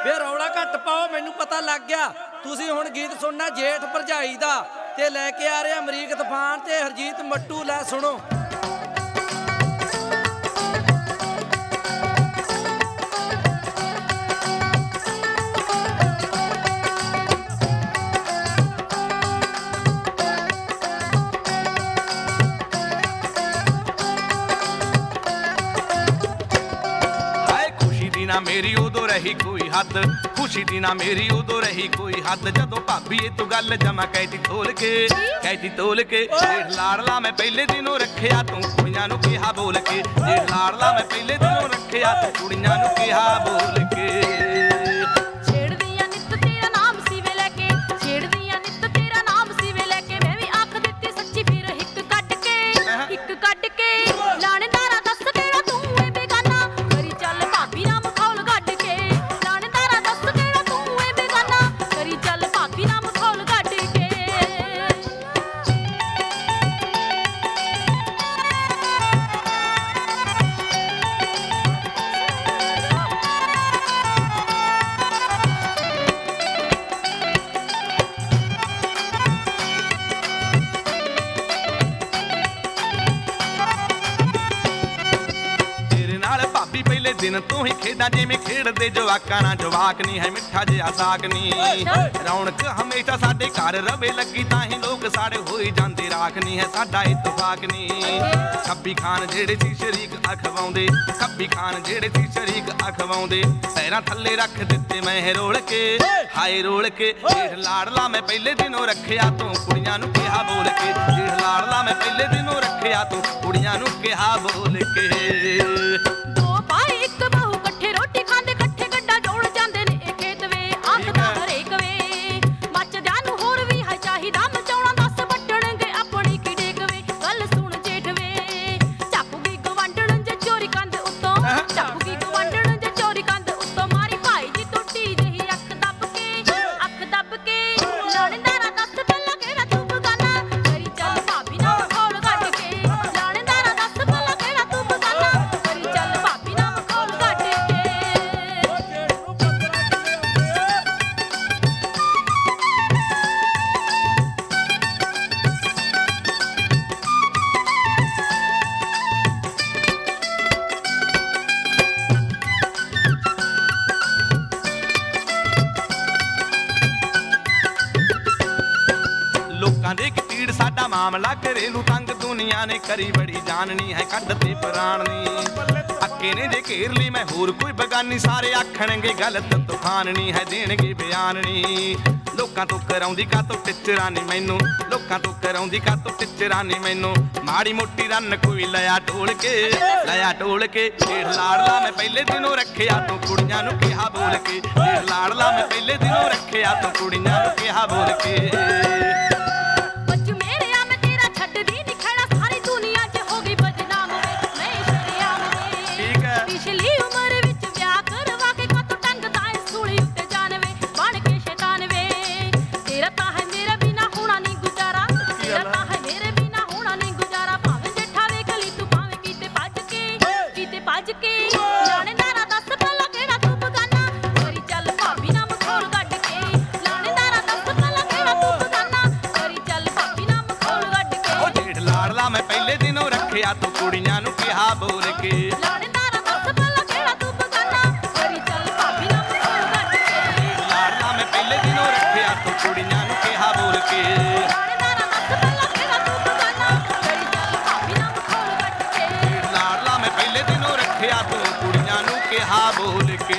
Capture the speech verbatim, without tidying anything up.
ਵੇ ਰੌਲਾ ਘੱਟ ਪਾਓ, ਮੈਨੂੰ ਪਤਾ ਲੱਗ ਗਿਆ ਤੁਸੀਂ ਹੁਣ ਗੀਤ ਸੁਣਨਾ ਜੇਠ ਭਰਜਾਈ ਦਾ ਤੇ ਲੈ ਕੇ ਆ ਰਹੇ ਅਮਰੀਕ ਤੂਫਾਨ ਤੇ ਹਰਜੀਤ ਮੱਟੂ। ਲੈ ਸੁਣੋ। ना मेरी उदो रही कोई हद, खुशी दी ना मेरी उदो रही कोई हद, जदों भाभी ये तू गल जमा कहती तोल के कहती तोल के। जेठ लाड़ला मैं पहले दिनों रखिया तू कुड़ियां नूं किहा बोल के, जेठ लाड़ला मैं पहले दिनों रखिया तू कुड़ियां नूं किहा बोल के। दिन तू ही खेड़ा जिवें खेड़दे जवाकां नाल, जवाक नहीं है मिठा जिहा साग नहीं। रौनक हमेशा साडे घर रवे लगी, तां ही लोग साड़े होई जांदे, राख नहीं है साडा इतफाक नहीं। खब्बी खान जेड़े सी शरीक अखवाउंदे, खब्बी खान जेड़े सी शरीक अखवाउंदे, पैरां थल्ले रख दित्ते मैं रोल के हाय रोल के। जेठ लाड़ला मैं पहले दिनों रखिया तू कुड़ियां नूं किहा बोल के, जेठ लाड़ला मैं पहले दिनों रखिया तू कुड़ियां नूं किहा बोल के। मामला घरेलू तंग दुनिया ने करी बड़ी जाननी है, कड्डते प्राणनी अक्के ने जे घेर ली मैं होर कोई बगानी, सारे आखणगे गलत तूफाननी है देणगे बयाननी। लोकां तो कराउंदी का तो टिचरानी मैनू, लोकां तो कराउंदी का तो टिचरानी मैनू, माड़ी मोटी रन कोई लया टोल के लया टोल के। जेठ लाड़ला मैं पहले दिनों रखिया तू कुड़ियां नूं किहा बोल के, जेठ लाड़ला मैं पहले दिनों रखिया तू कुड़ियां नूं किहा बोल के। मैं पहले दिनों रखिया तू कुड़ियां नूं किहा बोल के, लाड़ेदारा दस पल्ला केड़ा तू बगाना, करी चल भाभी नाम खोल गड्ड के। लाड़ला मैं पहले दिनों रखिया तू कुड़ियां नूं किहा बोल के, लाड़ेदारा दस पल्ला केड़ा तू बगाना, करी चल भाभी नाम खोल गड्ड के। लाड़ला मैं पहले दिनों रखिया तू कुड़ियां नूं किहा बोल के।